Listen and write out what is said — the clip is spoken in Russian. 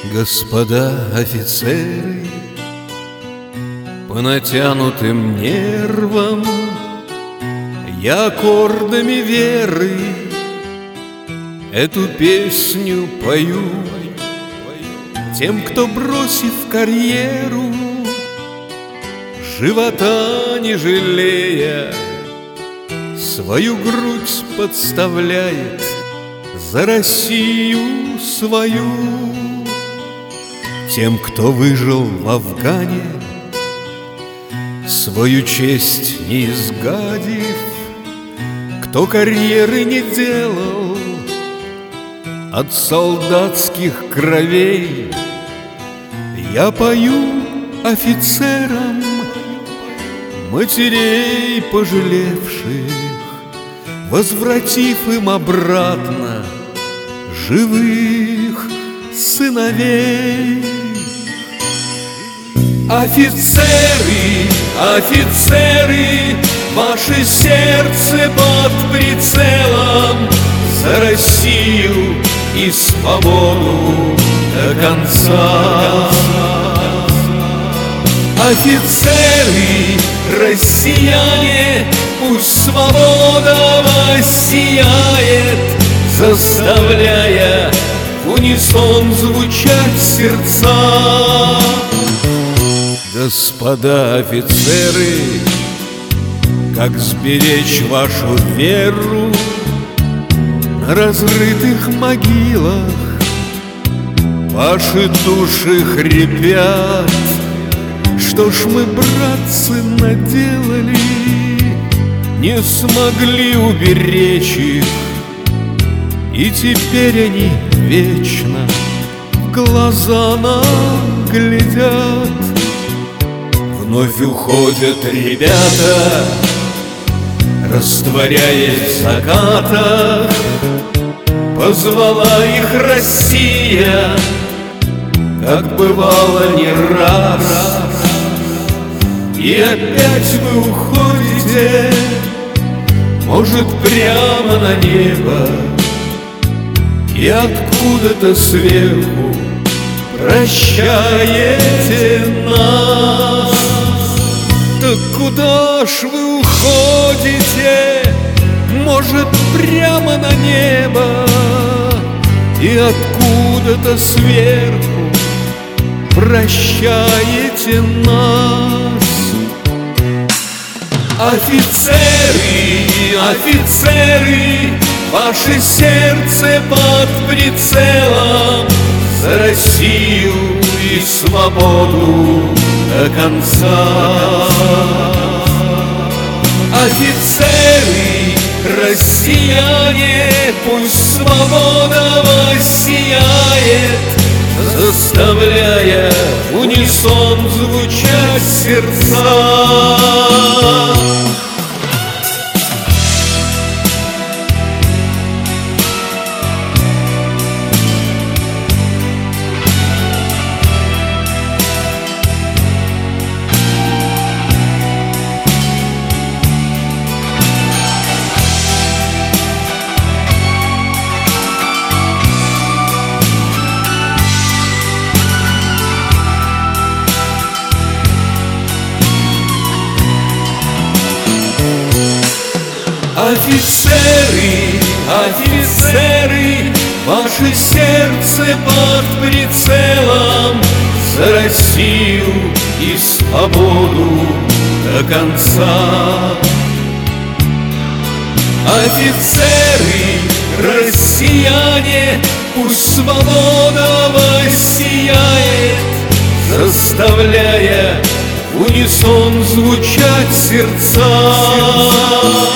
Господа офицеры, по натянутым нервам я аккордами веры эту песню пою тем, кто, бросив карьеру, живота не жалея, свою грудь подставляет за Россию свою. Тем, кто выжил в Афгане, свою честь не изгадив, кто карьеры не делал от солдатских кровей, я пою офицерам, матерей пожалевших, возвратив им обратно живых сыновей. Офицеры, офицеры, ваше сердце под прицелом за Россию и свободу до конца. Офицеры, россияне, пусть свобода воссияет, заставляя в унисон звучать сердца. Господа офицеры, как сберечь вашу веру на разрытых могилах? Ваши души хрипят, что ж мы, братцы, наделали, не смогли уберечь их, и теперь они вечно в глаза нам глядят. Вновь уходят ребята, растворяясь в закатах. Позвала их Россия, как бывало не раз. И опять вы уходите, может, прямо на небо, и откуда-то сверху прощаете нас. Так куда ж вы уходите? Может, прямо на небо, и откуда-то сверху прощаете нас. Офицеры, офицеры, ваше сердце под прицелом за Россию и свободу до конца. Офицеры, россияне, пусть свобода воссияет, заставляя в унисон звучать сердца. Офицеры, офицеры, ваше сердце под прицелом за Россию и свободу до конца. Офицеры, россияне, пусть свобода воссияет, заставляя в унисон звучать сердца.